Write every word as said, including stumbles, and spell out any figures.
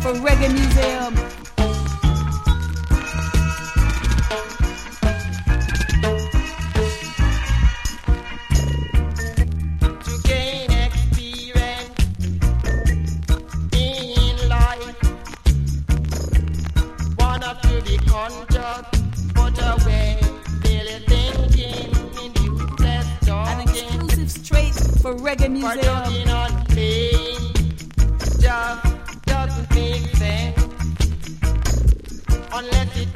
for Reggae Museum. For Reggae Museum. For talking on pain just doesn't make sense unless it